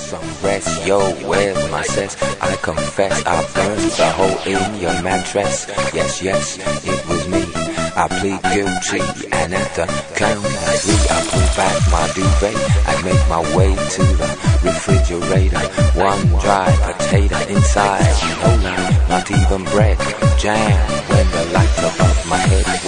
some rest. Yo, where's my sex? I confess I burned the hole in your mattress. Yes, yes, it was me. I plead guilty, and at the count of three, I pull back my duvet. I make my way to the refrigerator. One dry potato inside, no line, not even bread. Jam when the lights above my head